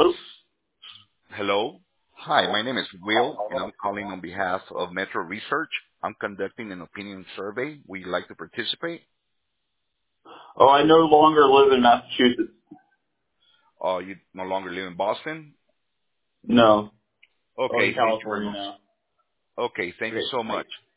Hello. Hi, my name is Will, and I'm calling on behalf of Metro Research. I'm conducting an opinion survey. Would you like to participate? Oh, I no longer live in Massachusetts. You no longer live in Boston? No. Oh, in Okay, thank you very California much. now. Okay, thank you Okay, so much. thanks.